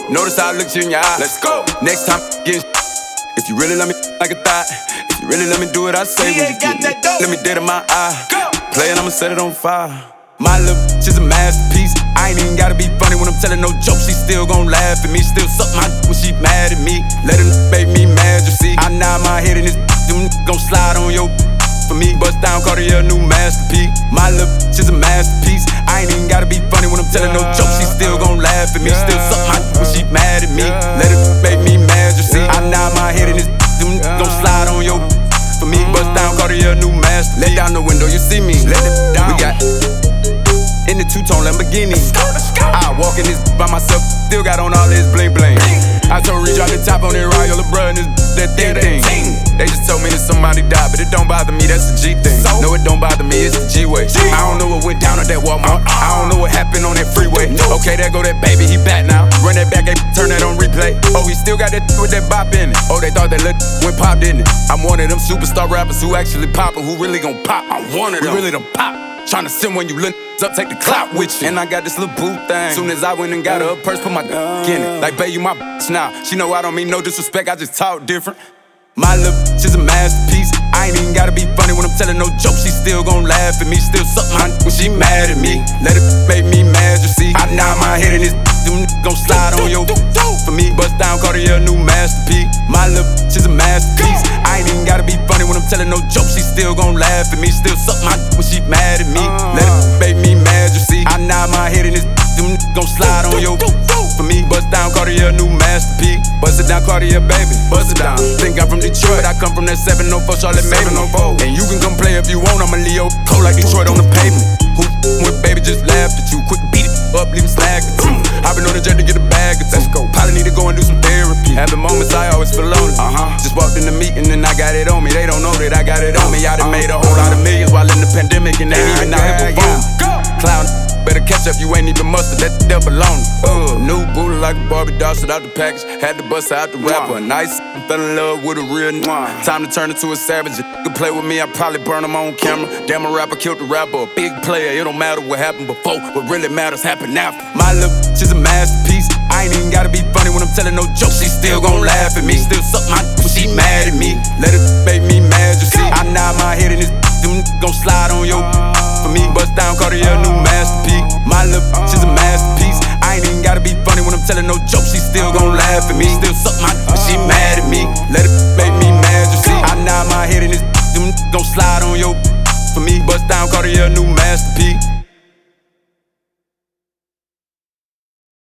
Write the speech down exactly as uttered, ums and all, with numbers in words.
Notice how I looked you in your eye. Let's go. Next time, getting if you really let me like a thought, if you really let me do what I say, when you get me, let me dead in my eye. Play it, I'ma set it on fire. My little she's a masterpiece. I ain't even gotta be funny when I'm telling no jokes. She still gon' laugh at me, still suck my when she mad at me. Let her make me mad, you see. I nod my head in this, them gon' slide on your for me. Bust down, Cartier, new masterpiece. My little she's a masterpiece. I ain't even gotta be funny when I'm telling no jokes. She still gon' laugh at me, still suck my when she mad at me. Let her make me mad, you see. I nod my head in this, them gon' slide on your for me. Bust down, Cartier, new masterpiece. Let down the window, you see me. Let it down. We got in the two-tone Lamborghini. I walk in this by myself, still got on all this bling bling. I told Reach drop the top on that Royal LeBron, this that thing thing. They just told me that somebody died, but it don't bother me, that's the G thing. No, it don't bother me, it's the G-way. I don't know what went down at that Walmart. I don't know what happened on that freeway. Okay, there go that baby, he back now. Run that back, turn that on replay. Oh, he still got that with that bop in it. Oh, they thought that look went pop, didn't it? I'm one of them superstar rappers who actually poppin', who really gon' pop. I'm one of them. We really done pop. Tryna send when you look up, take the clout with you. And I got this little boo thing. Soon as I went and got her a purse, put my d in it. Like, babe, you my bitch now. She know I don't mean no disrespect, I just talk different. My little she's a masterpiece. I ain't even gotta be funny when I'm telling no jokes. She still gon' laugh at me, still suck my when she mad at me. Let it make me mad, you see. I nod my head in this, them gon' slide on your for me. Bust down, Cartier, new masterpiece. My little she's a masterpiece. I ain't even gotta be funny when I'm telling no jokes. She still gon' laugh at me, still suck my when she mad at me. Let it make me mad, you see. I nod my head in this, them gon' slide on your for me. Bust down, Cartier, new masterpiece. Bust it down, Cartier, baby. Bust it down. Think I'm from Detroit, I come from that seven oh four Charlotte Maven. And you can come play if you want, I'm a Leo, cold like Detroit on the pavement. Who with baby just laughed at you, quick beat it up, leave him slag at you. I been on the jet to get a bag or two. Let's go. Probably need to go and do some therapy. Having moments I always feel lonely. Uh-huh. Just walked in the meeting and I got it on me. They don't know that I got it on me. I done made a whole lot of millions while in the pandemic and they ain't even out here performing. Clown, better catch up, you ain't even mustard, that the devil on it. Uh, new booty like a Barbie doll, shit out the package. Had to bust out the rapper. Nice, fell in love with a real n***. Time to turn into a savage. If you could play with me, I'd probably burn him on camera. Damn, a rapper killed the rapper, a big player. It don't matter what happened before, what really matters happened after. My little she's a masterpiece. I ain't even gotta be funny when I'm telling no jokes. She still gon' laugh at me, still suck my when she mad at me. Let it make me mad, you see. I nod my head in this, them gon' slide on your for me. Bust down, Cartier, new masterpiece. My little she's a masterpiece. I ain't even gotta be funny when I'm telling no jokes. She still gon' laugh at me, still suck my when she mad at me. Let it make me mad, you see. I nod my head in this, them gon' slide on your for me. Bust down, Cartier, new masterpiece.